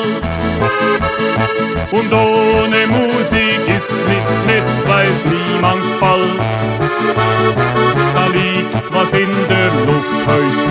Wald. Und ohne Musik ist nicht, weil's niemand gefällt. Da liegt was in der Luft, heute